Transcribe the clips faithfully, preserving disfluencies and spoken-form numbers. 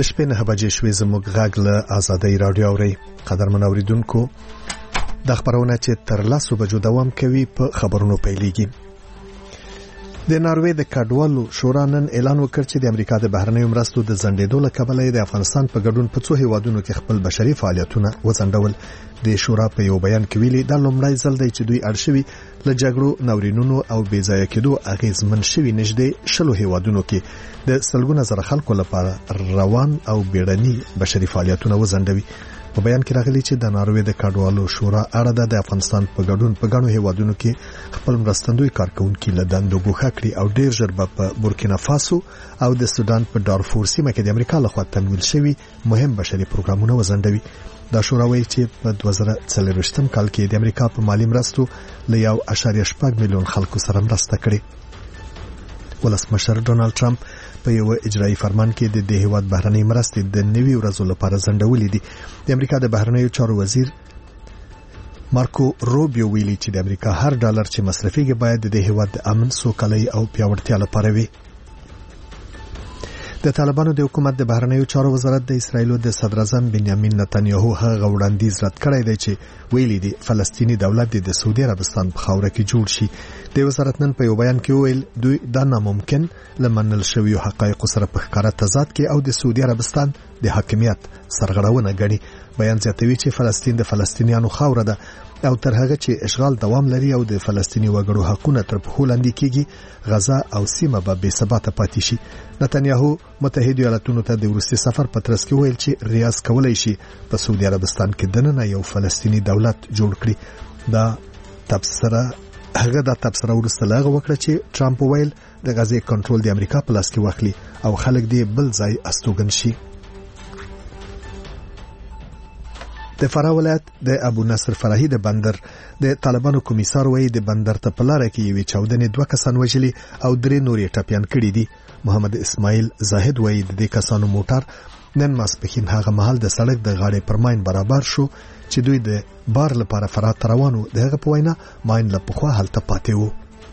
شپې نه بجې شوې زموږ غږ له آزادۍ رادیو اوري. قدرمن اوریدونکو، د خبرونه چې تر لاسو بجو دوام کوي په خبرونو پیلېږي. د ناروې د کډوالو شورا نن اعلان وکړ چې د امریکا د بهرنیو مرستو د ځنډېدو له کبله د افغانستان په ګډون په څو هیوادونو کې خپل بشري فعالیتونه وځنډول. د شورا په یو بیان کې ویلي دا لومړی ځل دی چې دوی اړ شوي له جګړو، ناورینونو او بې ځایه کېدو اغېزمن شوي نږدې شلو هیوادونو کې د سلګونه زره خلکو لپاره روان او بیړني بشري فعالیتونه وځنډوي. په بیان کې راغلي چې د ناروې د کډوالو شورا اړه د افغانستان په ګډون په ګڼو هیوادونو کې خپل مرستندوی کارکونکي له دندو ګوښه کړي او ډېر ژر به په بورکینا فاسو او د سودان په دارفور سیمه کې د امریکا لخوا تمویل شوي مهم بشري پروګرامونه وځنډوي. دا شورا وایي چې په دوه زره څلوېښتم کال کې د امریکا په مالی مرستو له یو اعشاریه شپږ میلیون خلکو سره مرسته کړې. ولسمشر ډونالد ټرمپ په یو اجرایي فرمان کې د دې هیواد بهرنۍ مرستې د نوي ورځو لپاره ځنډولې دي. د امریکا د بهرنیو چارو وزیر مارکو روبیو ویلي چې د امریکا هر ډالر چې مصرفيږي باید د دې هیواد د امن، سوکالۍ او پیاوړتیا لپاره وي. د طالبانو د حکومت د بهرنیو چارو وزارت د اسرایلو د صدر اعظم بنیامین نتنیاهو هغه وړاندیز رد کړی دی چې ویلي دی فلسطینی دولت د سعودي عربستان په خاوره کې جوړ شي. د وزارت نن په یو بیان کې ویل دوی دا ناممکن لمنل شوی حقایق سره په ښکاره تضاد کې او د سعودي عربستان د حاکمیت سرغړونه ګڼي. بیان زیاتوي چې فلسطین د فلسطینیانو خاوره ده او تر هغه چې اشغال دوام لري او د فلسطینی وګړو حقونه تر پښو لاندې کیږي، غزا او سیمه به بې ثباته پاتې شي. نتنیاهو متحده ایالاتونو ته د وروستي سفر په ترڅ کې ویل چې ریاض کولای شي په سعودي عربستان کې دننه یو فلسطینی دولت جوړ کړي. دا تبصره هغه د تبصره ورسته لاغه وکړه چې ټرمپ ویل د غزې کنټرول د امریکا په لاس کې واخلي او خلک دې بل ځای استوګن شي. د فراه ولایت د ابو نصر فرحي د بندر د طالبانو کمیسار وایي د بندر ته په لاره کې یوې چاودنې دوه کسان وژلي او درې نورې ټپیان کړي دي. محمد اسماعیل زاهد وایي د دې کسانو موټر نن ماسپښین هغه مهال د سړک د غاړې پر ماین برابر شو چې دوی د بار لپاره فراه ته روان وو. دغه په وینا ماین له پخوا هلته پاتې وو.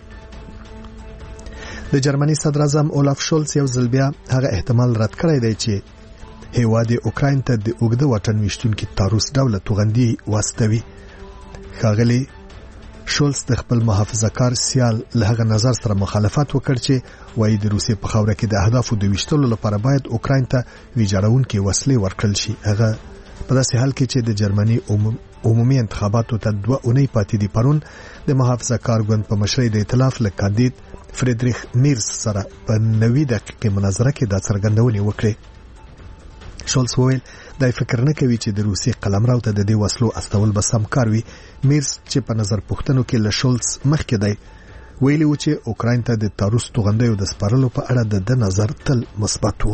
د جرمني صدر اعظم اولاف شولز یو ځل بیا هغه احتمال رد کړی دی چې هیواد اوکراین ته د اوږده واټن ویشتونکي تاروس ډوله توغندي واستوي. ښاغلي شولز د خپل محافظه‌کار سیال له هغه نظر سره مخالفت وکړ چې وایي د روسیې په خاوره کې د اهدافو د ویشتلو لپاره باید اوکراین ته ویجاړونکي وسلې ورکړل شي. هغه په داسې حال کې چې د جرمني عمومي انتخاباتو ته دوه اونۍ پاتې دي پرون د محافظه‌کار ګوند په مشرۍ د ائتلاف له کاندید فریدریخ میرز سره په نوي دقیقې مناظره کې د څرګندونې وکړې. شولز وویل دای فکر نه کوي چې د روسي قلمرو ته د دې وسلو استول به سم کار وي. میرز چې په نظر پوښتنو کې له شولز مخکې دی ویلي و چې اوکراین ته د تاروس توغندیو د سپارلو په اړه د نظر تل مثبت و.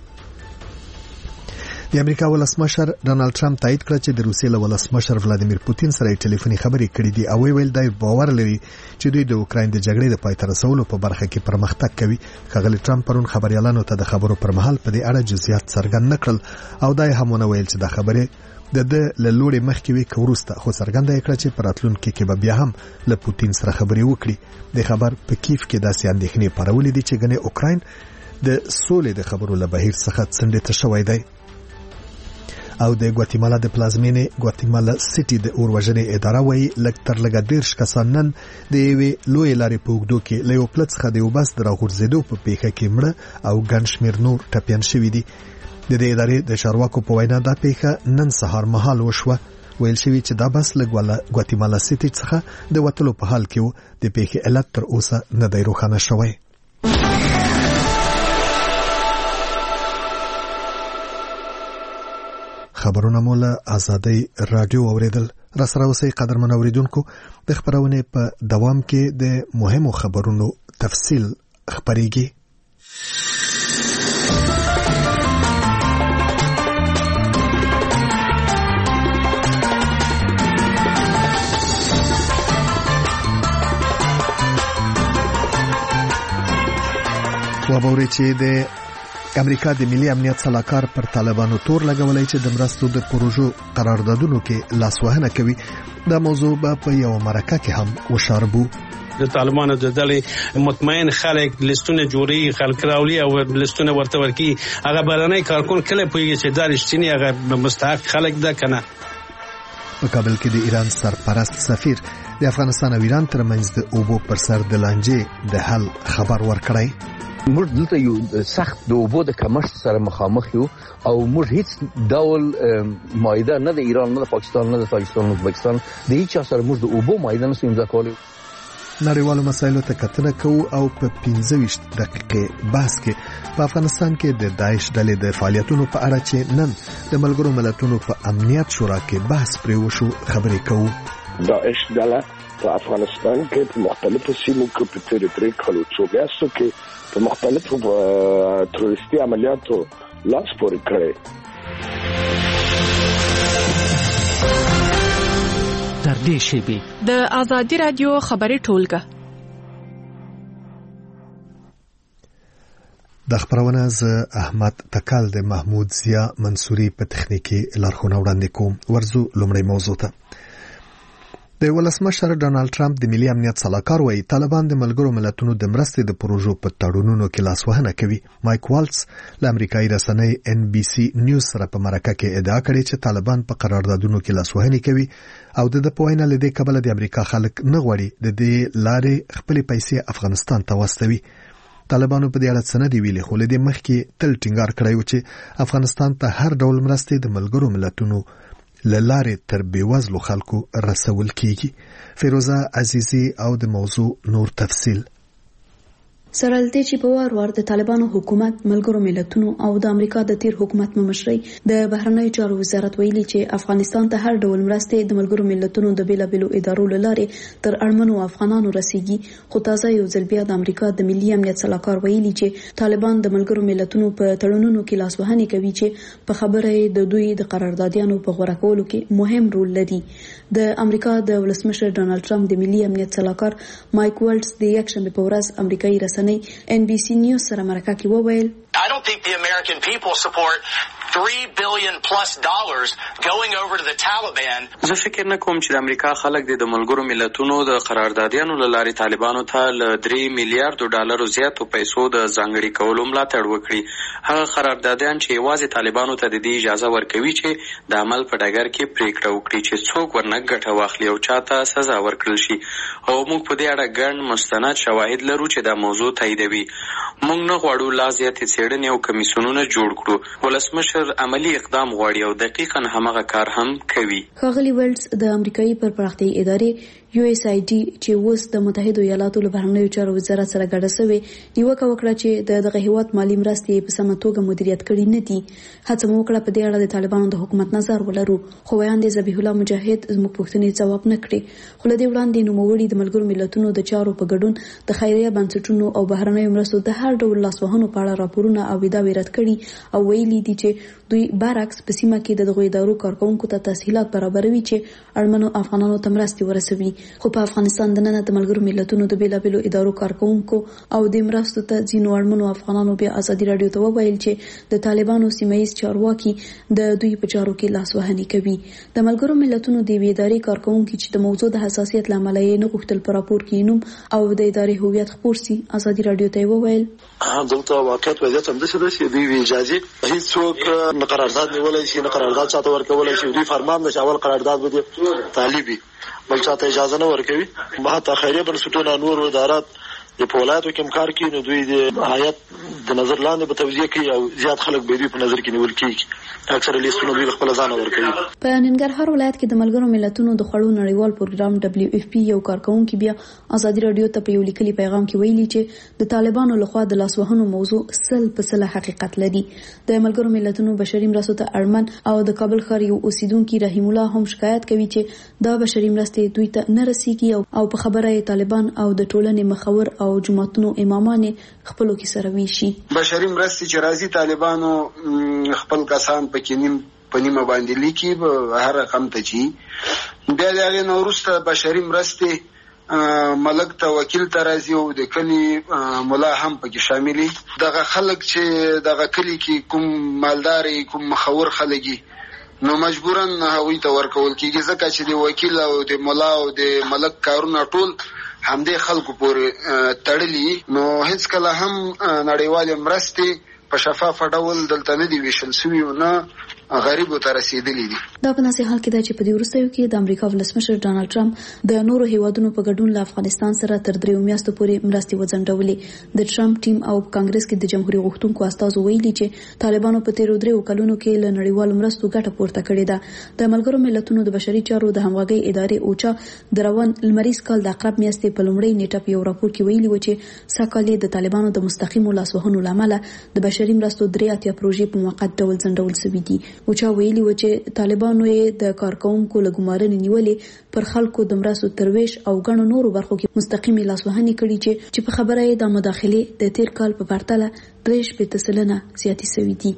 د امریکا ولسمشر ډونالد ټرمپ تایید کړ چې د روسیې له ولسمشر ولادیمیر پوتین سره ټلیفوني خبرې کړې دي او ویل دا باور لري چې دوی د اوکراین د جګړې د پای ته رسولو په برخه کې پرمختګ کوي. ښاغلي ټرمپ پرون خبريالانو ته د خبرو پر مهال په دې اړه جزئیات څرګند نکړل او دا هم ونه ویل چې دا خبره د د لوړې مخکې وی کوروسته خو څرګنده کړه چې پراتلونکو کې به بیا هم له پوتین سره خبرې وکړي. د خبر په کیف کې داسې اندېښنې پرولې دي چې ګنې اوکراین د سولې د خبرو له بهیر څخه څنډه ته شوی دی. او د ګواتیمالا د پلازمینې ګواتیمالا سټي د اوروژنې اداره وایي لږ تر لږه دیرش کسان نن د یوې لویې لارې په اوږدو کې له یو پله څخه د یو بس د راغورځېدو په پیښه کې مړه او ګڼ شمېر نور ټپیان شوي دي. د دې ادارې د چارواکو په وینا دا پیښه نن سهار مهال وشوه. ویل شوي چې دا بس له ګواتیمالا سټي څخه د وتلو په حال کې و. د پیښې علت تر اوسه نه دی روښانه شوی. خبرونه مولا آزادۍ رادیو اوریدل. را سره اوسئ قدرمن اوریدونکو. د خبرونه په دوام کې د مهمو خبرونو تفصیل خبرېږي. وبوري چې د امریکا د ملي امنیت سلاکار پر طالبانو تور لګولای چې د مرستو د پروژو قراردادونو کې لاسوهنه کوي. دا موضوع په یو مرکه کې هم وشاربو. د طالبانو د ډلې مطمئن خلک لیستونه جوړي خلک راولي او لیستونه ورته ورکی هغه بلنې کارکون کله پوهیږي چې دا رښتینی هغه مستحق خلک ده کنه. په کابل کې د ایران سرپرست سفیر د افغانستان او ایران ترمنځ د اوبو پر سر د لانجې د حل خبر ورکړی. موږ دلته یو سخت د اوبو د کمښت سره مخامخ یو او موږ هیڅ ډول معاهده نه د ایران نه د پاکستان نه د تاجکستان نه د پاکستان د هیڅ سره موږ د اوبو معاهده نه امضا کولای. نړیوالو مسایلو ته کتنه کوو او په پنځه ویشت دقیقې بحث کې په افغانستان کې د داعش ډلې د فعالیتونو په اړه چې نن د ملګرو ملتونو په امنیت شورا کې بحث پرې وشو خبرې کوو. داعش ډله په افغانستان کې په مختلفو سیمو کې په تیرې درې کالو څو میاشتو کې په مختلفو تروریستي عملیاتو لاس پورې کړی. تر دې شیبې د آزادي رادیو خبري ټولګه د خبرونه ز احمد تکل د محمود ضیا منصوري په تخنیکی لارښوونه وړاندې کوم. ورزو لومړی موضوع ته. د ولسمشر ډانلډ ټرمپ د ملي امنیت سلاکار وایي طالبان د ملګرو ملتونو د مرستې د پروژو په تړونونو کې لاسوهنه کوي. مایک والټس له امریکایي رسنۍ ان بي سي نیوز سره په مرکه کې ادعا کړې چې طالبان په قراردادونو کې لاسوهنه کوي او د په وینا له دې کبله د امریکا خلک نه غواړي د دې لارې خپل پیسې افغانستان ته واستوي. طالبانو په دې اړه څه نه دی ویلي خو له دې مخکې تل ټینګار کړی و چې افغانستان ته هر ډول مرستې د ملګرو ملتونو للارې تر بیوزلو خلکو رسول کیږي. فیروزه عزیزی او د موضوع نور تفصیل. سره لته چې په وار وار د طالبانو حکومت ملګرو ملتونو او د امریکا د تیر حکومت مشري د بهرنی چارو وزارت ویلي چې افغانستان ته هر ډول مرستې د ملګرو ملتونو د بیلابلو ادارو لارې تر اړمنو افغانانو رسیږي. خو تازه یو ځل بیا د امریکا د ملي امنیت سلاکار ویلي چې طالبان د ملګرو ملتونو په تړونونو کې لاسوهنه کوي چې په خبره د دوی د قراردادیانو په غوړه کولو کې مهم رول لري. د امریکا د ولسمشر ډانلډ ټرمپ د ملي امنیت سلاکار مایک والټس د یکشنبه په ورځ امریکایي رسنۍ ان بي سي نیوز سره مرکه کې وویل I don't think the American people support three billion plus dollars going over to the Taliban. زه فکر نه کوم چې د امریکا خلک د ملګرو ملتونو د قراردادیانو لارې طالبانو ته ل درې میلیارډ ډالرو زیاتو پیسو د ځانګړي کولو ملاتړ وکړي. هغه قراردادیان چې یوازې طالبانو ته د دې اجازه ورکوي چې د عمل په ډګر کې پریکړه وکړي چې څوک ورنه ګټه واخلي او چاته سزا ورکړل شي. او موږ په دې اړه ګڼ مستند شواهد لرو چې دا موضوع تاییدوي. موږ نه غواړو لا زیاتې څېړنې او کمیسیونونه جوړ کړو. ولسمشر عملی اقدام غواړي او دقیقاً همغه کار هم کوي. ښاغلي ویلټس د امریکایي پرپراختیایي ادارې یو اس آی ډي چې اوس د متحده ایالاتو له بهرنیو چارو وزارت سره ګډه شوې نیوکه وکړه چې د دغه هیواد مالی مرستې په سمه توګه مدیریت کړي نه دي. هڅه مو وکړه په دې اړه د طالبانو د حکومت نظر ولرو خو وړاندې ذبیح الله مجاهد زموږ پوښتنې ځواب نه کړي. خو له دې وړاندې نوموړي د ملګرو ملتونو د چارو په ګډون د خیریه بنسټونو او بهرنیو مرستو د هر ډول لاسوهنو په اړه راپورونه او ادعاوې رد کړي او ویلي دي چې دوی برعکس په سیمه کې د دغه ادارو کارکونکو ته تسهیلات برابروي چې اړمنو افغانانو ته مرستې ورسوي. خو په افغانستان د نن د ملګرو ملتونو د بیلابلو ادارو کارکونکو او د مرستو ته ځینو اړمنو افغانانو بیا ازادي رادیو ته وویل چې د طالبانو سیمایي چارواکي د دوی په چارو کې لاسوهنه کوي. د ملګرو ملتونو د ادارې کارکونکو چې د موضوع د حساسیت لامل یې نه غوښتل پر راپور کې نوم او د ادارې هویت خپور سي ازادي رادیو ته وویل دلته واقعیت وضعیت هم داسې ده چې دوی اجازه هیڅوک نه قرارداد نیولای شي نه قرارداد چاته ورکولای شي. دوی فرمان نشه اول قرارداد بده طالبي بل چاته اجازه نه ورکوي. ما ته خیریه بنسټونه نور ادارات د پولادو کوم کار کوي نو دوی د حیات د نظر لاندې به توزیع کوي او زیات خلک به دوی په نظر کې نیول کیږي. اکثر لیستونه دوی خپل ځان ورکوي. په ننګرهار ولایت کې د ملګرو ملتونو د خړو نړیوال پروګرام دبليو اف پی یو کارکونکو بیا ازادي رادیو ته په یو لیکلي پیغام کې ویلي چې د طالبانو لخوا د لاسوهنو موضوع سل په سل حقیقت لري. د ملګرو ملتونو بشري مرستو ته اړمن او د کابل ښار یو اوسیدونکو رحیم الله هم شکایت کوي چې دا بشري مرستې دوی ته نه رسیږي او په خبره یې طالبان او د ټولنې مخور او جماعتونو امامان خپلو کې سره ویشي. بشري مرستې چې راځي طالبانو خپل کسان پکې نیم په نیمه باندې لیکي به هر رقم ته چی بیا د هغې نه وروسته بشري مرستې ملک ته وکیل ته راځي او د کلی مولا هم پکې شاملي. دغه خلک چې دغه کلی کې کوم مالداري کوم مخور خلګي نو مجبوراً هغوی ته ورکول کېږي ځکه چې د وکیل او د مولا او د ملک کارونه ټول همدې خلکو پورې تړلي. نو هیڅ کله هم نړیوالې مرستې په شفاف ډول دلته نه دی ویشل شوی او نه غریبو ته رسیدلی دي. دا په ناسي حال کې دا چې په دې وروستیو کې د امریکا ولسمشر ډانلډ ټرمپ د نورو هیوادونو په ګډون له افغانستان سره تر دریو میاشتو پورې مرستې وځنډولې. د ټرمپ ټیم او کانګرس کې د جمهوریت غوښتونکو استازو ویلي چې طالبانو په تیرو دریو کلونو کې له نړیوالو مرستو ګټه پورته کړې ده. د ملګرو ملتونو د بشري چارو د همغږي ادارې اوچا د روان لمریز کال د عقرب میاشتې په لومړۍ نیټه په یو راپور کې ویلي و چې ساکالې د طالبانو د مستقیمو لاسوهنو لامل د بشري مرستو درې اتیا پروژې په موقت ډول ځنډول شوې دي. اوچا ویلي و چې طالبانو یې د کارکونکو لګمارنې نیولې پر خلکو د مرستو ترویش او غنو نورو برخو کې مستقیمي لاسوهنې کړي چې چې په خبره یې د مداخله د تیر کال په پرتله درې شپږ سلنه زیاتې شوې دي.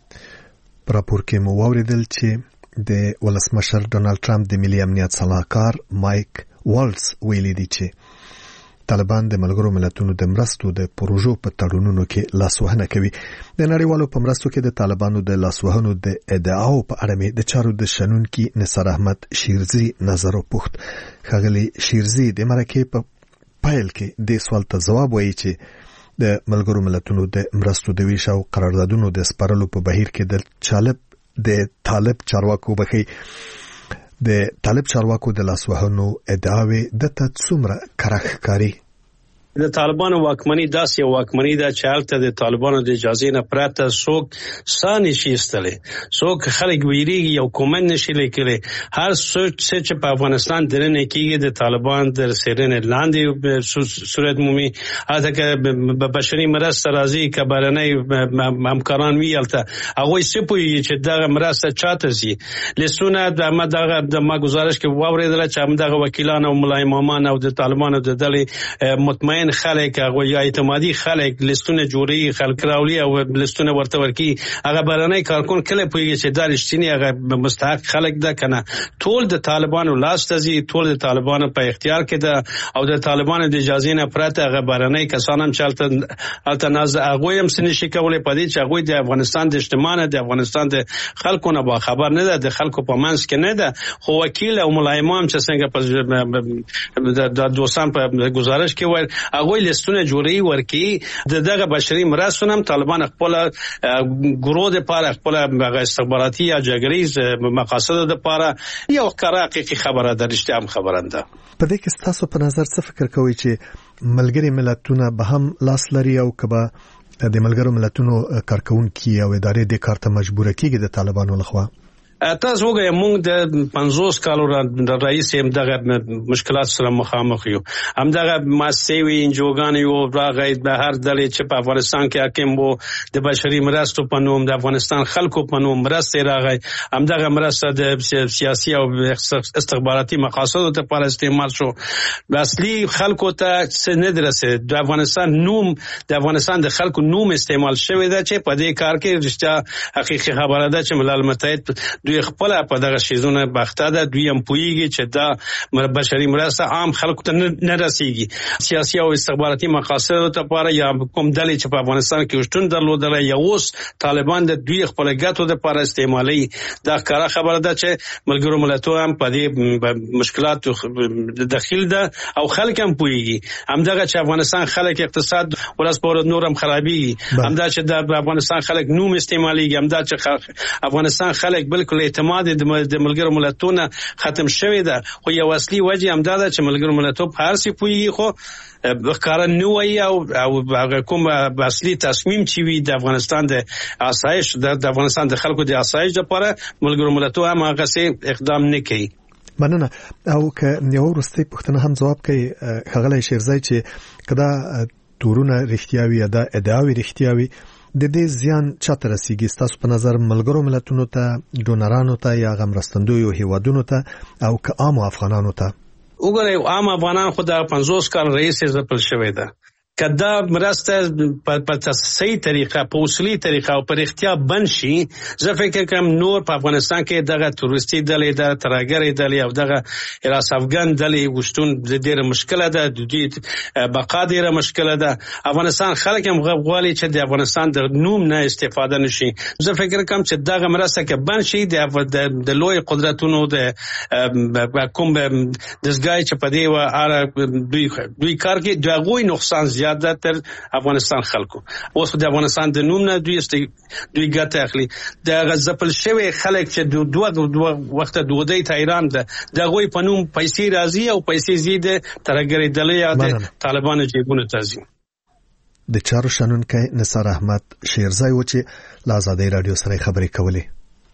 پر راپور کې مو واوریدل چې د ولسمشر ډونالد ټرمپ د ملي امنیت صلاحکار مایک والټس ویلي دي چې طالبان د ملګرو ملتونو د مرستو د پروژو په تړونونو کې لاسوهنه کوي. د نړیوالو په مرستو کې د طالبانو د لاسوهنو د ادعاو په اړه د چارو د شنونکي نثار احمد شیرزي نظر وپوښت. ښاغلي شیرزي د مرکې په پایل کې د سوال ته جواب وایي چې د ملګرو ملتونو د مرستو د ویش او قراردادونو د سپارلو په بهیر کې د چالب د طالب چارواکو بخي د طالب چارواکو د لاسوهنو ادعاوې د څومره کرخ کاری. د طالبانو واکمنۍ داسې یو واکمنۍ ده چې هلته د طالبانو د اجازې نه پرته څوک ساه نشي ایستلی، څوک خلک ویریږي یو کومنټ نشي لیکلی. هر څه چې په افغانستان دننه کېږي د طالبان د څېړنې لاندې صورت مومي. هلته که بشري مرسته راځي که بهرنۍ همکاران وي هلته هغوی څه پوهېږي چې دغه مرسته چاته ځي. لیستونه د ما ګزارش کې واورېدله چې همدغه وکیلان او ملا امامان او د طالبانو د ډلې مطمئن خلک هغه یا اعتمادي خلک لیستونه جوړي خلک راولي او لیستونه ورته ورکی. هغه بهرنۍ کارکون کله پوهیږي چې دا رښتینی هغه مستحق خلک ده کنه. ټول د طالبانو لاس ته ځي، ټول د طالبانو په اختیار کې ده او د طالبانو د اجازې نه پرته هغه بهرنۍ کسان هم چلته التناز هغه هم سنشي کولای پدې چې هغه د افغانستان د اجتماع د افغانستان د خلکو نه با خبر نه ده، د خلکو په منځ کې نه ده. خو وکیل او ملا امام چې څنګه په د دوستان په گزارش کې وایي هغه لیستونه جوړي ورکی د دغه بشري مرستو هم طالبان خپل ګروه د پاره خپل استخباراتي یا جګړیز مقاصد د پاره یو حقیقي خبره درشته هم خبرنده. په دې کې تاسو په نظر څه فکر کوئ چې ملګری ملتونه به هم لاس لري او کبه د ملګرو ملتونو کارکونکو او ادارې د کارته مجبور کیږي د طالبانو لخوا؟ تاسو وګورئ موږ د پنځوس کالو رئیس هم دغه مشکلات سره مخامخ یو. هم دغه ماسیوي انجوګان یو راغی د هر ډلې چې په افغانستان کې حاکم وو د بشري مرستو په نوم د افغانستان خلکو په نوم مرسته راغی. هم دغه مرسته د سیاسي او استخباراتي مقاصدو لپاره استعمال شو. اصلي خلکو ته څه نه درسه د افغانستان نوم د افغانستان د خلکو نوم استعمال شوی دا چې په دې کار کې رښتیا حقیقي خبره ده چې ملل متحد دوی خپل په دغه شیزونه بخته ده. دوی هم پوهیږي چې دا بشري مرسته عام خلکو ته نه رسیږي. سیاسي او استخباراتي مقاصد لپاره یا کوم ډلې چې په افغانستان کې شتون درلودل یا اوس طالبان د دوی خپل ګټو لپاره استعمالي. دا کاره خبره ده چې ملګرو ملتونو هم په دې مشکلات داخل ده او خلک هم پوهیږي. همدغه چې افغانستان خلک اقتصاد ولس په نورم خرابېږي، همدا چې د افغانستان خلک نوم استعماليږي، همدا چې افغانستان خلک بالکل اعتماد د ملګرو ملتونو ختم شوی ده. خو یو اصلي وجه هم دا ده چې ملګرو ملتونو په هر څه پوهیږي خو کار نه وایي او هغه کوم اصلي تصمیم چې وي د افغانستان د آسایش د افغانستان د خلکو د آسایش لپاره ملګرو ملتونو هم هغه څه اقدام نه کوي. مننه. او که یو ورستۍ پوښتنه هم جواب کوي ښاغلی شیرزی چې کدا تورونه رښتیاوي یا د ادعاوي رښتیاوي د دې زیان چاته رسیږي تاسو په نظر ملګرو ملتونو ته، ډونرانو ته یا غمرستندویو هیوادونو ته او که عام افغانانو ته؟ وګورئ عام افغانان خو د پنځوس کال رئیس ځپل شوی ده. کدا مرسته په صحیح طریقه په اصولي طریقه او په اختیار بند شي زه فکر کوم نور په افغانستان کې دغه تورستي ډلې د ترګری ډلې او دغه حراس افغان ډلې وشتون د ډېر مشکله ده د دې بقا ډېر مشکله ده. افغانستان خلک هم غواړي چې د افغانستان د نوم نه استفاده نشي. زه فکر کوم چې دغه مرسته کې بند شي د د لوی قدرتونو د کوم دزګای چې په دې و اره دوی دوی کار کې دغه نقصان زیاده تر افغانستان خلکو. اوس د افغانستان د نوم نه دوی است دوی ګټه اخلي. د غزپل شوی خلک چې دوه دوه وخت دوی ته ایران ده دغه په نوم پیسې راځي او پیسې زیاده ترګری ډلې یا د طالبانو جیبونو ته ځي. د چارو شنونکي نثار احمد شیرزای و چې له آزادۍ رادیو سره خبرې کولې.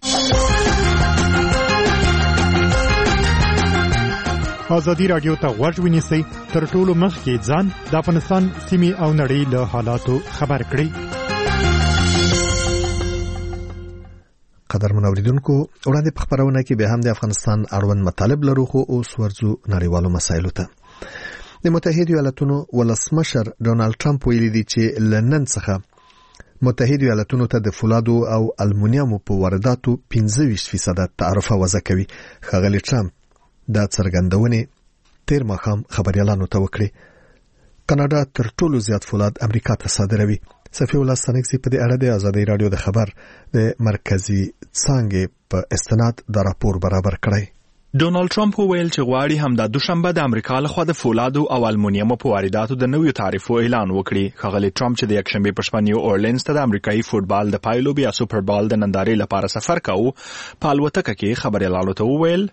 آزادی رادیو ته غوږ ونیسئ، تر ټولو مخکې ځان د افغانستان سیمې او نړۍ له حالاتو خبر کړئ. قدرمن اوریدونکو، وړاندې په خبرونه کې به هم د افغانستان اړوند مطالب لرو، خو اوس ورځو نړیوالو مسایلو ته. د متحده ایالاتونو ولسمشر ډونالد ټرمپ ویلي دی چې لنن څخه متحده ایالاتونو ته د فولادو او المونیمو په وارداتو پنځه ویشت فیصد تعرفه وضع کوي. ښاغلی ټرمپ دا څرګندونې تیر ماښام خبريالانو ته وکړي. کاناډا تر ټولو زیات فولاد امریکا ته صادروي. صفی الله سنگسی په دې اړه د آزادۍ رادیو د خبر د مرکزی څانګې په استناد د راپور برابر کړی. ډونالد ټرمپ ویل چې غواړي همدا دوشنبه د امریکا لخوا د فولادو او المونیمو په وارداتو د نویو تعرفو اعلان وکړي. ښاغلی ټرمپ چې د یکشنبې په شپه نیو اورلینز ته د امریکایي فوټبال د پایلو بیا سوپر بال د نندارې لپاره سفر کاوه، په الوتکه کې خبريالانو ته وویل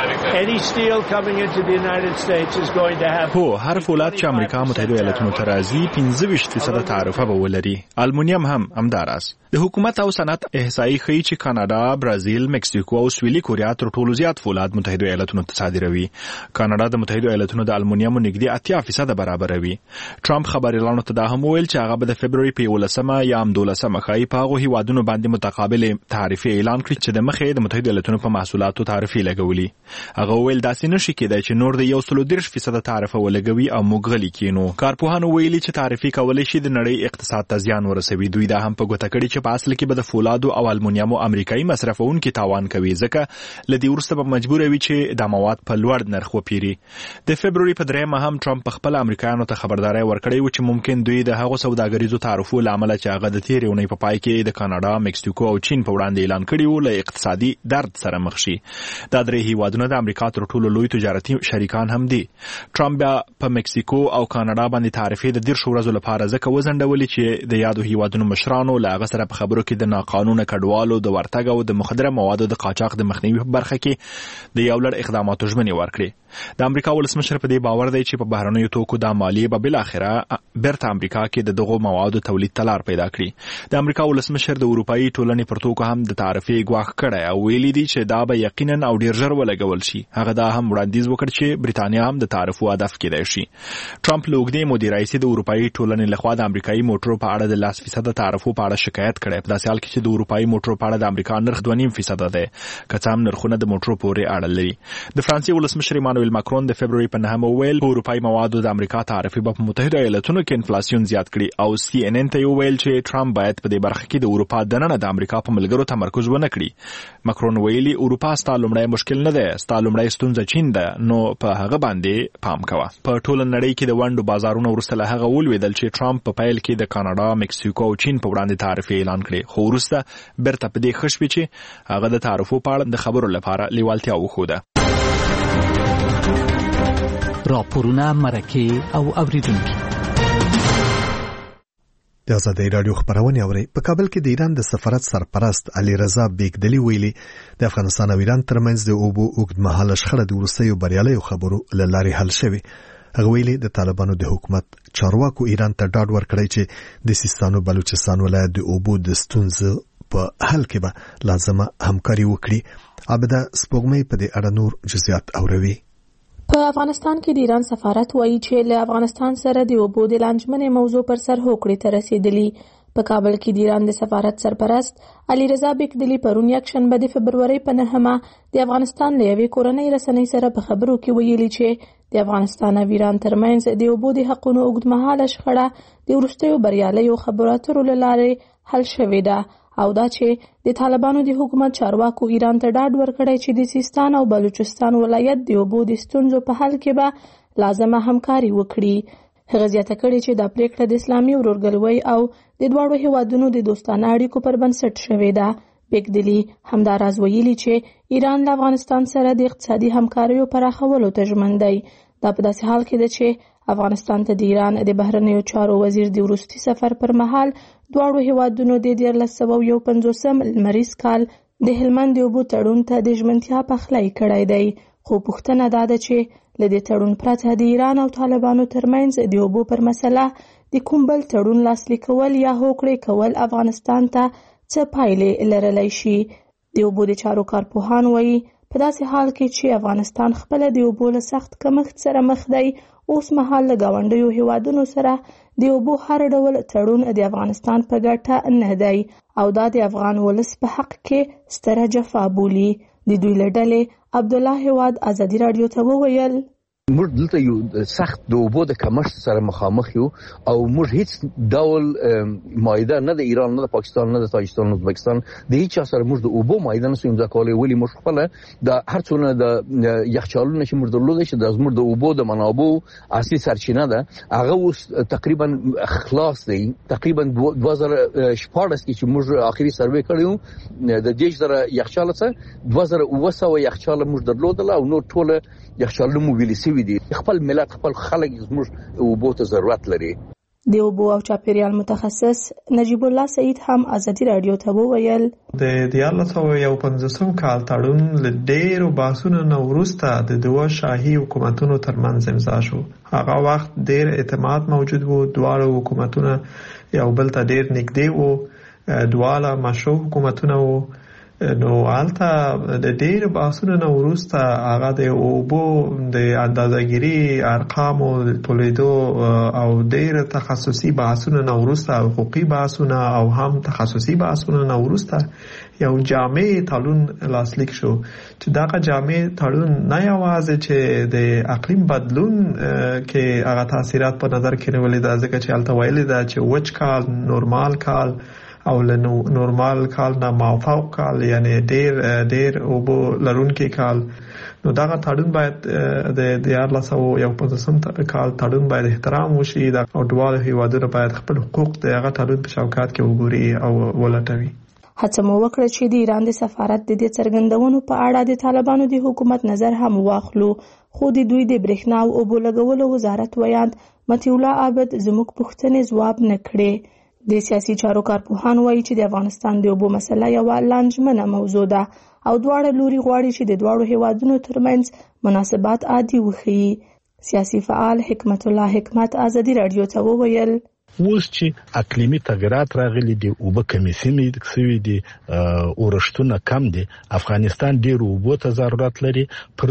هو هر فولاد چې امریکا متحده ایالاتونو ته راځي پنځه ویشت فیصد تعرفه به ولري. المونیم هم همداراز. د حکومت او صنعت احصایي ښیي چې کاناډا، برازیل، مکسیکو او سویلي کوریا تر ټولو زیات فولاد متحده ایالاتونو ته صادروي. کاناډا د متحده ایالاتونو د المونیمو نږدې اتیا فیصد برابروي. ټرمپ خبريالانو ته دا هم ویل چې هغه به د فبروري په یولسمه یا هم دولسمه ښایي په هغو هیوادونو باندې متقابل تعرفې اعلان کړي چې د مخې د متحده ایالاتونو په محصولاتو تعرفې لګولي. هغه ویل داسې نشي کېدای چې نور د یو سل دېرش فیصد تعرفه ولګوي او موږ غلي کینو. کارپوهانو ویلي چې تعرفې کولی شي د نړۍ اقتصاد ته زیان ورسوي. دوی دا هم په ګوته کړي چې په اصل کې به د فولادو او المونیمو امریکایي مصرفونکي تاوان کوي، ځکه لدی ورسته به مجبور وي چې د مواد په لوړ نرخ وپیري. د فبروري په دریمه هم ټرمپ په خپل امریکایانو ته خبرداري ورکړی و چې ممکن دوی د هغو سوداګریزو تعرفو لامل چې هغه د تیرې اونۍ په پای کې د کاناډا، مکسیکو او چین په وړاندې اعلان کړی و له اقتصادي درد سره مخ شي. دا درې هیوادونه د امریکا تر ټولو لوی تجارتي شریکان هم دي. ټرمپ بیا په مکسیکو او کاناډا باندې تعرفې د دېرشو ورځو لپاره ځکه وځنډولې چې د یادو هیوادونو مشرانو له هغه سره په خبرو کې د ناقانونه کډوالو د ورتګ او د مخدره موادو د قاچاق د مخنیوي په برخه کې د یو لړ اقداماتو ژمنې ورکړې. د امریکا ولسمشر په دې باور دی چې په بهرنیو توکو د مالیې به بالاخره بیرته امریکا کې د دغو موادو تولید ته لار پیدا کړي. د امریکا ولسمشر د اروپایي ټولنې پر توکو هم د تعرفې ګواښ کړی او ویلي دی چې دا به یقینا او ډیر ژر ولګول شي. هغه دا هم وړاندیز وکړ چې برېټانیا هم د تعرفو هدف کېدای شي. ټرمپ له اوږدې مودې راهیسې د اروپایي ټولنې لخوا د امریکایي موټرو په اړه د لاس فیصد تعرفو په اړه شکایت کړی، په داسې حال کې چې د اروپایي موټرو په اړه د امریکا نرخ دوه نیم فیصد دی، که څه هم نرخونه د موټرو پورې اړه لري. د فرانسې ولسمشر ایمانوئل ماکرون د فبروري په نهمه ویل په اروپایي موادو د امریکا تعرفې به په متحده ایالاتونو کې انفلاسیون زیات کړي او سی ان ان ته ویل چې ټرمپ باید په دې برخه کې د اروپا دننه د امریکا په ملګرو تمرکز ونه کړي. ماکرون ویلي اروپا ستا لومړی مشکل نه دی، ستا لومړی ستونزه چین ده، نو په هغه باندې پام کوه. په ټوله نړۍ کې د ونډو بازارونو وروسته له هغه ولوېدل چې ټرمپ په پیل کې د کاناډا، مکسیکو او چین په وړاندې تعرفې اعلان کړي، خو وروسته بیرته په دې ښه شوي چې هغه د تعرفو په اړه د خبرو لپاره لیوالتیا وښوده. راپورونه، مرکې او اوریدونکي د آزادۍ رادیو خبرونه اوري. په کابل کې د ایران د سفارت سرپرست علي رضا بیگدلی ویلي د افغانستان او ایران ترمنځ د اوبو اوږدمهاله شخړه د وروستیو بریالیو خبرو له لارې حل شوې. هغه ویلي د طالبانو د حکومت چارواکو ایران ته ډاډ ورکړی چې د سیستان او بلوچستان ولایت د اوبو د ستونزو په حل کې به لازمه همکاري وکړي. عبده سپوږمۍ په دې اړه نور جزئیات اوروي. په افغانستان کې د ایران سفارت وایي چې له افغانستان سره د اوبو د لانجمنې موضوع پر سر هوکړې ته رسیدلی. په کابل کې د ایران د سفارت سرپرست علي رضا بیکدلی پرون یکشنبه د فبرورۍ په نهمه د افغانستان له یوې کورنۍ رسنۍ سره په خبرو کې ویلي چې د افغانستان او ایران ترمنځ د اوبو د حقونو اوږدمهاله شخړه د وروستیو بریالیو خبرو اترو له لارې حل شوې ده او دا چې د طالبانو د حکومت چارواکو ایران ته ډاډ ورکړی چې د سیستان او بلوچستان ولایت د اوبو د ستونزو په حل کې به لازمه همکاري وکړي. هغه زیاته کړې چې دا پریکړه د اسلامي ورورګلوۍ او د دواړو هیوادونو د دوستانه اړیکو پر بنسټ شوې ده. بیکدلی همداراز ویلي چې ایران له افغانستان سره د اقتصادي همکاریو پراخولو ته ژمن دی. دا په داسې حال کې ده چې افغانستان ته د ایران د بهرنیو چارو وزیر د وروستي سفر پر مهال دواړو هیوادونو د دیارلس سوه یو پنځوسم لمریز کال د هلمند د اوبو تړون ته د ژمنتیا پخلی کړی دی. خو پوښتنه دا ده چې له دې تړون پرته د ایران او طالبانو ترمنځ د اوبو پر مسله د کوم بل تړون لاسلیک کول یا هوکړې کول افغانستان ته څه پایلې لرلی شي. د اوبو د چارو کارپوهان وایي په داسې حال کې چې افغانستان خپله د اوبو له سخت کمښت سره مخ دی، اوس مهال له ګاونډیو هیوادونو سره د اوبو هر ډول تړون د افغانستان په ګټه نه دی او دا د افغان ولس په حق کې ستره جفا بولي. د دوی له ډلې عبدالله هیواد ازادي راډیو ته وویل موږ دلته یو سخت د اوبو د کمښت سره مخامخ یو او موږ هیڅ ډول معاهده نه د ایران نه د پاکستان نه د تاجکستان نه د ازبکستان د هیڅ چا سره موږ د اوبو معاهده نشو امضا کولی. ولې موږ خپله د هر څونه د یخچالونه چې موږ درلودی چې د زموږ د اوبو د منابعو اصلي سرچینه ده هغه اوس تقریبا خلاص دی. تقریبا دوه زره شپاړس کې چې موږ آخري سروې کړی وو د دېرش زره یخچاله څخه دوه زره اوه سوه یخچاله موږ درلودله او نور ټوله یخچالونه مو ویلې سوي دي. خپل ملت خپل خلک زموږ اوبو ته ضرورت لري. د اوبو او چاپیریال متخصص نجیب الله سعید هم ازادي راډیو ته وویل د دیارلس سوه یو پنځوسم کال تړون له ډېرو بحثونو نه وروسته د دوه شاهي حکومتونو ترمنځ امضا شو. هغه وخت ډېر اعتماد موجود و، دواړه حکومتونه یو بل ته ډېر نږدې وو، دواړه مشروع حکومتونه وو. نو هلته د ډېرو بحثونو نه وروسته هغه د اوبو د اندازه‌ګیري ارقامو د تولیدو او ډېر تخصصي بحثونو نه وروسته حقوقي بحثونه او هم تخصصي بحثونو نه وروسته یو جامع تړون لاسلیک شو چې دغه جامع تړون نه یوازې چې د اقلیم بدلون کې هغه تاثیرات په نظر کې نیولي ده، ځکه چې هلته ویلي ده چې وچ کال، نورمال کال او له نورمال کال نه مافوق کال یعنی ډیر ډیر اوبو لرونکي کال. نو دغه تړون باید د دیارلس سوه یو پنځوسم کال تړون باید احترام وشي او دواړه هیوادونه باید خپل حقوق د هغه تړون په چوکاټ کې وګوري او ولټوي. هڅه مو وکړه چې د ایران د سفارت د دې څرګندونو په اړه د طالبانو د حکومت نظر هم واخلو، خو د دوی د برېښنا او اوبو لګولو وزارت ویاند مطیع الله عابد زموږ پوښتنې ځواب نه کړې. د سیاسي چارو کارپوهان وایي چې د افغانستان د اوبو مسله یوه لانجمنه موضوع ده او دواړه لوري غواړي چې د دواړو هیوادونو ترمنځ مناسبات عادي وښیي. سیاسي فعال حکمت الله حکمت ازادي راډیو ته وویل اوس چې اقلیمي تغیرات راغلي دي، اوبه کمې سوي سوي دي، اورښتونه کم دي، افغانستان ډېر اوبو ته ضرورت لري. پر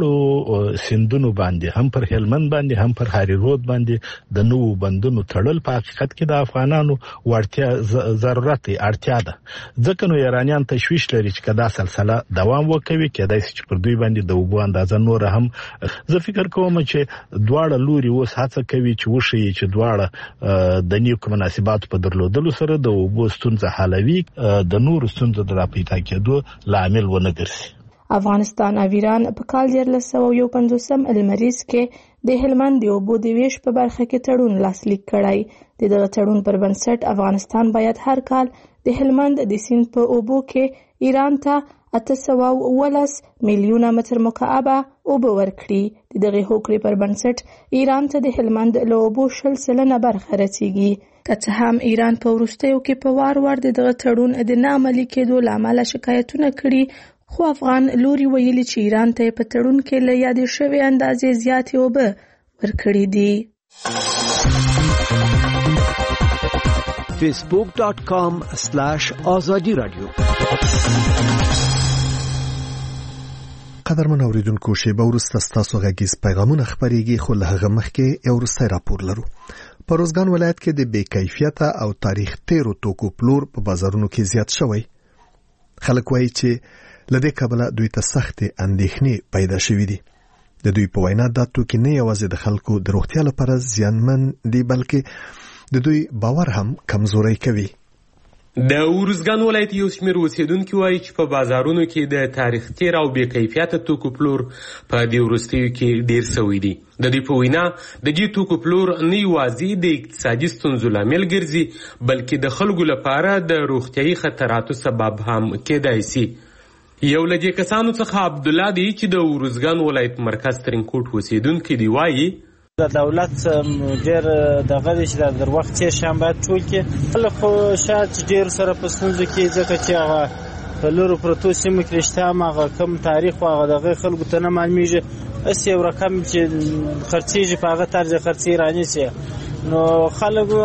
دواړو سیندونو باندې هم پر هلمند باندې هم پر هاري رود باندې د نوو بندونو تړل په حقیقت کې د افغانانو وړتیا ضرورت دی، اړتیا ده. ځکه نو ایرانیان تشویش لري چې که دا سلسله دوام وکوي کېدای شي چې پر دوی باندې د اوبو اندازه نوره هم. زه فکر کوم چې دواړه لوري اوس هڅه کوي چې وښیي چې دواړه د نیکو مناسباتو په درلودلو سره د اوبو ستونزه حلوي، د نورو ستونزو د راپیدا کېدو لامل ونه ګرځي. افغانستان او ایران په کال دیارلس سوه یو پنځوسم لمریز کې د هلمند د اوبو د ویش په برخه کې تړون لاسلیک کړی. د دغه تړون پر بنسټ افغانستان باید هر کال د هلمند د سیند په اوبو کې ایران ته اته سوه اوولس میلیونه متر مکعبه اوبه ورکړي. د دغې هوکړې پر بنسټ ایران ته د هلمند له اوبو شل سلنه برخه رسیږي. که څه هم ایران په وروستیو کې په وار وار د دغه تړون د نه عملي کېدو له امله شکایتونه کړي، خو افغان لوري ویلي چې ایران ته په تړون کې له یادې شوې اندازې زیاتې اوبه ورکړي دي. فیسبوک ډاٹ کام سلاش آزادی رادیو. قدرمن اوریدونکو، شیبه وروسته ستاسو غږیز پیغامونه خپریږي، خو له هغه مخکې یو وروستی راپور لرو. په روزګان ولایت کې د بې کیفیته او تاریخ تیرو توکو پلور په بازارونو کې زیات شوی. خلک وایي چې له دې کبله دوی ته سختې اندېښنې پیدا شوې دي. د دوی په وینا دا توکي نه یوازې د خلکو د روغتیا لپاره زیانمن دي بلکې د دوی باور هم کمزوری کوي. د ارزګان ولایت یو شمېر اوسیدونکي وایي چې په بازارونو کې د تاریخ تیر او بې کیفیته توکو پلور په دې وروستیو کې ډیر شوی دی. د دې په وینا د دې توکو پلور نه یوازې د اقتصادي ستونزو لامل ګرځي بلکې د خلکو لپاره د روغتیایي خطراتو سبب هم کېدای شي. یو له دې کسانو څخه عبدالله دی چې د ارزګان ولایت مرکز ترینکوټ اوسیدونکی دی. وایي د دولت ډېر دغه دی چې د در وخت یې شیان باید ټول کړي. خلک خو شاید ډېر سره په ستونزو کې ځکه چې هغه په لرو پرتو سیمو کې رشته هم هغه کم تاریخ و هغه د هغې خلکو ته نه معلومېږي. هسې یو رقم چې خرڅېږي په هغه طرز خرڅې رانیسي نو خلک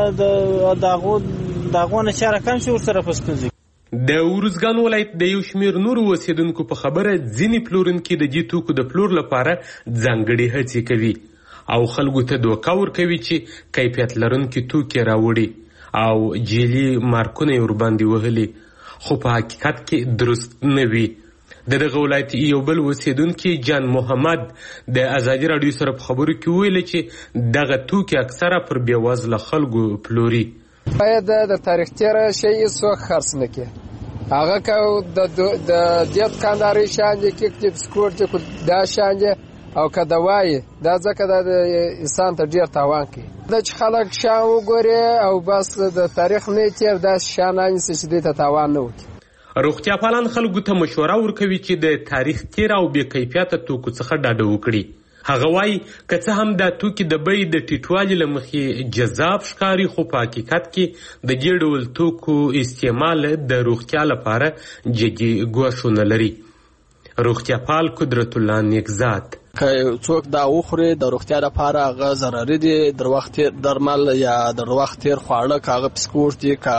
د هغو نه چې رقم شي ورسره په ستونزو کې. د ارزګان ولایت د یو شمېر نورو اوسیدونکو په خبره ځینې پلورونکي د دې توکو د پلور لپاره ځانګړې هڅې کوي او خلکو ته دوکه ورکوي چې کیفیت لرونکي توکي راوړي او جعلي مارکونه یې ورباندې وهلي خو په حقیقت کې درست نه وي. د دغه ولایت یو بل اوسیدونکي جان محمد د ازادي راډیو سره په خبرو کې ویل چې دغه توکي اکثره پر بېوزله خلکو پلوري. باید د تاریخ تیره شی څوک خرڅ نه کړي. هغه که د دې دکاندارۍ شیان دي کیک بسکوټ دي دا شیان دي او که دوایي دا ځکه دا د انسان ته ډېر تاوان کوي. دا چې خلک شیان وګوري او بس د تاریخ نه تیر داسې شیان رانیسي چې دوی ته تاوان نه وکړي. روغتیا پالان خلکو ته مشوره ورکوي چې د تاریخ تیر او بې کیفیته توکو څخه ډډه وکړي. هغه وایي که څه هم دا توکي د بیې د ټیټوالي له مخې جذاب ښکاري خو په حقیقت کې د دې ډول توکو استعمال د روغتیا لپاره جدي ګواښونه لري. روغتیا پال قدرت الله نیکزاد: که څوک دا وخوري د روغتیا لپاره هغه ضرري دي. در وخت درمل یا در وخت تیر خواړه که هغه بسکوټ دي که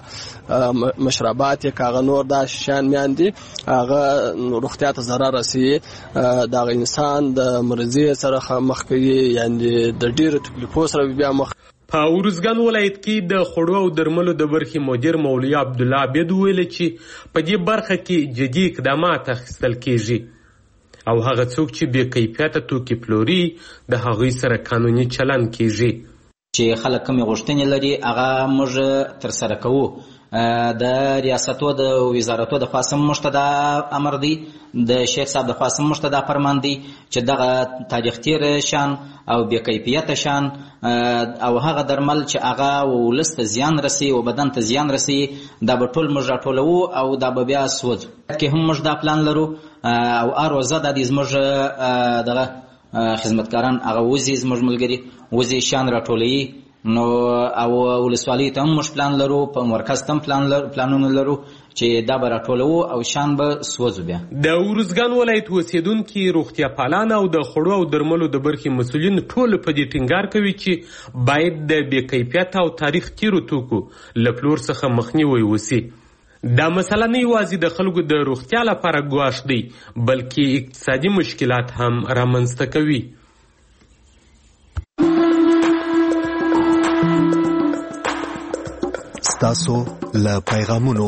هغه مشروبات دي که هغه نور دا شیان میان دي هغه روغتیا ته ضرر رسوي. دغه انسان د مرضي سره مخ کوي یعنې د ډېرو تکلیفو سره بیا مخ. په ارزګان ولایت کې د خوړو او درملو د برخې مدیر مولوي عبدالله عبید ویل چې په دې برخه کې جدي اقدامات اخیستل کیږي او هغه څوک چې بې کیفیته توکي پلوري د هغوی سره قانوني چلند کیږي. چې خلک کومې غوښتنې لري هغه موږ ترسره کوو. د ریاستو د وزارتو د خوا هم موږ ته دا امر دی د شیخ صاحب د خوا هم موږ ته دا فرمان دی چې دغه تاریخ تیر شان او بې کیفیته شان او هغه درمل چې هغه ولس ته زیان رسوي او بدن ته زیان رسوي دا به ټول موږ راټولوو او دا به بیا سوځو. کې هم موږ دا پلان لرو او هر روزه دا د زموږ دغه خدمتګاران هغه وځي زموږ ملګري وځي شیان راټولوي نو او ولسوالۍ ته هم موږ پلان لرو په مرکز ته هم پلان پلانونه لرو چې دا به راټولوو او شیان به سوځو. بیا د ارزګان ولایت اوسیدونکي روغتیا پالان او د خوړو او درملو د برخې مسؤلین ټول په دې ټینګار کوي چې باید د بې کیفیته او تاریخ تیرو توکو له پلور څخه مخنیوی وشي. دا مسله نه یوازې د خلکو د روغتیا لپاره ګواښ دی بلکې اقتصادي مشکلات هم رامنځته کوي. ستاسو له پیغامونو.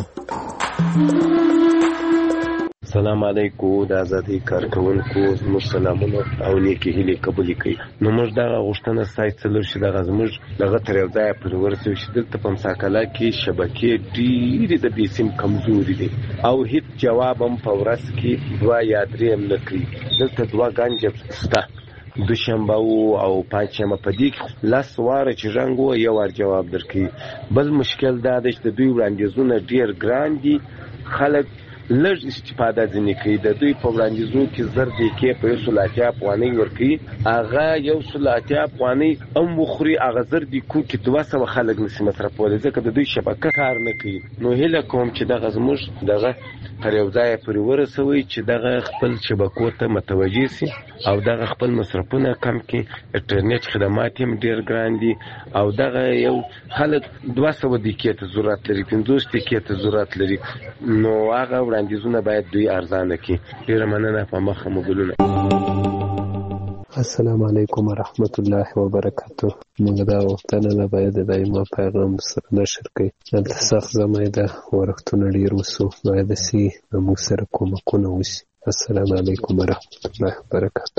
سلام علیکم د ازادي کارکونکو زموږ سلامونه او نیکی هیلې قبول کړئ. نو موږ دغه غوښتنه سایت څلور چې دغه زموږ دغه تر یو ځایه پورې ورسوي چې دلته په مساکله کې شبکې ډېرې د بې سیم کمزوري دي او هیڅ جواب هم په ورځ کې دوه یا درې هم نه کوي. دلته دوه ګنجه شته دوشنبه او پنجشنبه په دې کې لس واره چې رنګ و یو وار جواب درکوي. بل مشکل دا دی چې د دوی وړاندیزونه ډېر ګران دي. خلک لږ استفاده ځینې کوي. د دوی په وړاندیزونو کې زر دقیقې په یو سل اتیا افغانۍ ورکوي. هغه یو سل اتیا افغانۍ هم وخوري هغه زر دقیقو کې دوه سوه خلک نشي مصرفولی ځکه د دوی شبکه کار نه کوي. نو هیله کوم چې دغه زموږ دغه تر یو ځایه پورې ورسوي چې دغه خپل شبکو ته متوجه سي او دغه خپل مصرفونه کم کړي. انټرنیټ خدمات هم ډېر ګران دي او دغه یو خلک دوه سوه دقیقې ته ضرورت لري پنځوس دقیقې ته ضرورت لري. نو هغه وړاندیزونه باید دوی ارزانه کړي. ډېره مننه. په مخه مو ګلونه. السلام علیکم ورحمت الله وبرکاته. موږ دا وختونه نه باید د دایمه پیغام سره نشر کړي. دلته سخت زمای ده ورختونه ډیر وسو باید سي موږ سره کومکونه وشي. السلام علیکم ورحمت الله وبرکاته.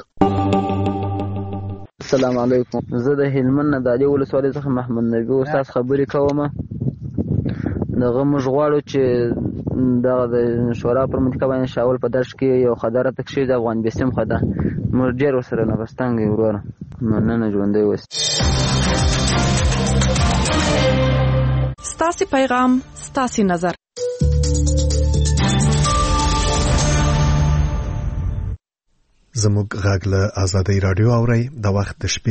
السلام علیکم. زه د هلمند نه د علي ولسوالۍ څخه محمد نبی استاد خبرې کوم. دغه موږ غواړو چې دغه د شورا پر منطقه باندې شاول په درش کې یو خبره تکشي د افغان بسم خدا موږ ډیر وسره نه بستانګ ورور مننه ژوندې وست. ستاسو پیغام ستاسو نظر. زموږ غږ له آزادۍ رادیو اوري د وخت د